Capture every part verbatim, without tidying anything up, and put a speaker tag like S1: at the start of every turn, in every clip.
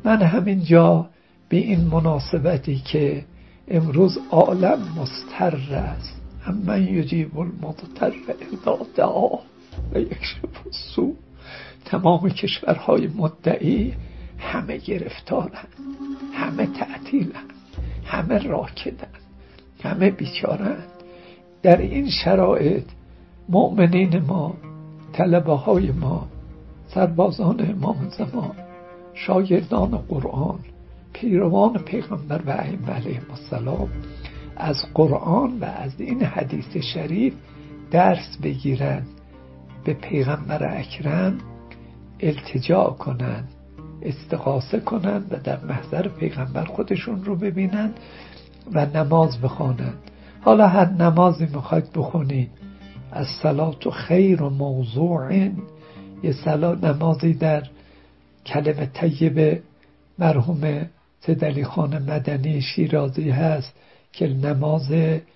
S1: من همینجا به این مناسبتی که امروز عالم مضطر است، امن یجیب المضطر اذا دعا و یکشف السوء، تمام کشورهای مدعی همه گرفتارن، همه تعطیلن، همه راکدن، همه بیچارن. در این شرایط مؤمنین ما، طلبه های ما، سربازان امام زمان، شاگردان قرآن، پیروان پیغمبر و ائمه علیهم السلام از قرآن و از این حدیث شریف درس بگیرن، به پیغمبر اکرم التجا کنن، استغاثه کنن و در محضر پیغمبر خودشون رو ببینن و نماز بخونن. حالا هر نمازی میخواید بخونید، از صلات و خیر و موضوع، یه صلات نمازی در کلمه طیبه مرحوم سید علی خان مدنی شیرازی هست که نماز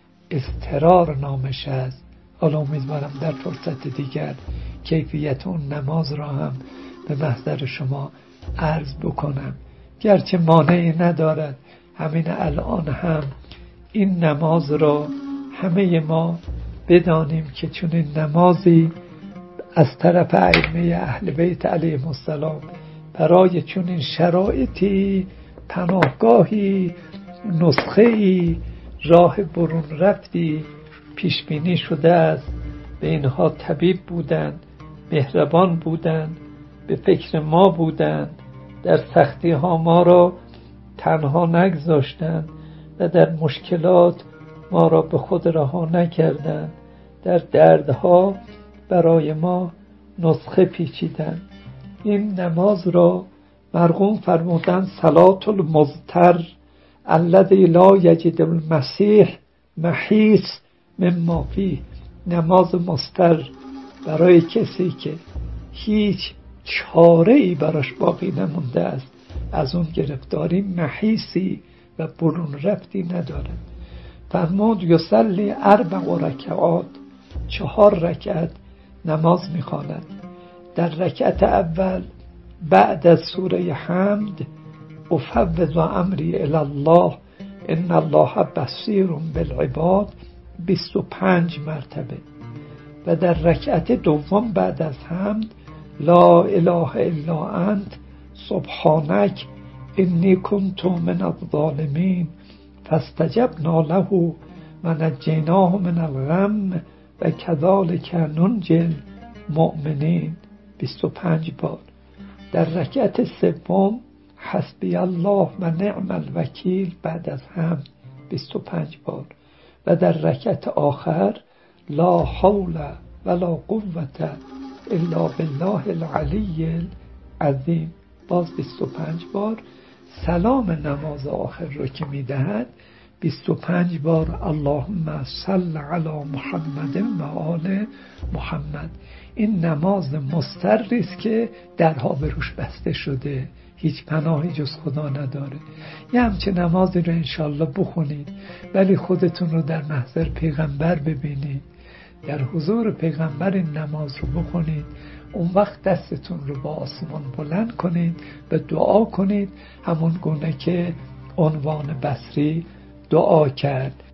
S1: اضطرار نامش هست. حالا امیدوارم در فرصت دیگر کیفیت اون نماز را هم به محضر شما عرض بکنم، گرچه مانعی ندارد همین الان هم این نماز را همه ما بدانیم که چون این نمازی از طرف ائمه اهل بیت علیهم السلام برای چون این شرایطی، پناهگاهی، نسخه‌ای، راه برون رفتی پیش بینی شده است. به اینها طبیب بودند، مهربان بودند، به فکر ما بودند، در سختی ها ما را تنها نگذاشتند و در مشکلات ما را به خود رها نکردند، در دردها برای ما نسخه پیچیدند. این نماز را مرقوم فرمودند صلات المضطر الذی لا یجد المسیح محیص مما فیه، نماز مضطر برای کسی که هیچ چاره‌ای براش باقی نمونده است از اون گرفتاری، محیصی و برون رفتی ندارد. فرمود یصلی اربع رکعات، چهار رکعت نماز میخواند. در رکعت اول بعد از سوره حمد افوض امری الی الله ان الله بصیر بالعباد بیست و پنج مرتبه، و در رکعت دوم بعد از حمد لا اله الا انت سبحانک انی کنت من الظالمین فاستجبنا له و نجیناه من الغم و کذالک ننجی المؤمنین بیست و پنج بار. در رکعت سوم حسبی الله و نعم الوکیل بعد از حمد بیست و پنج بار، و در رکعت آخر لا حول ولا قوة الا بالله العلی العظیم باز بیست و پنج بار. سلام نماز آخر رو که میدهد بیست و پنج بار اللهم صل علی محمد و آل محمد. این نماز مضطری است که درها به روش بسته شده، هیچ پناهی جز خدا نداره. یه همچه نمازی رو انشالله بخونید، ولی خودتون رو در محضر پیغمبر ببینید، در حضور پیغمبر این نماز رو بخونید. اون وقت دستتون رو با آسمان بلند کنید و دعا کنید، همون گونه که عنوان بصری دعا کرد.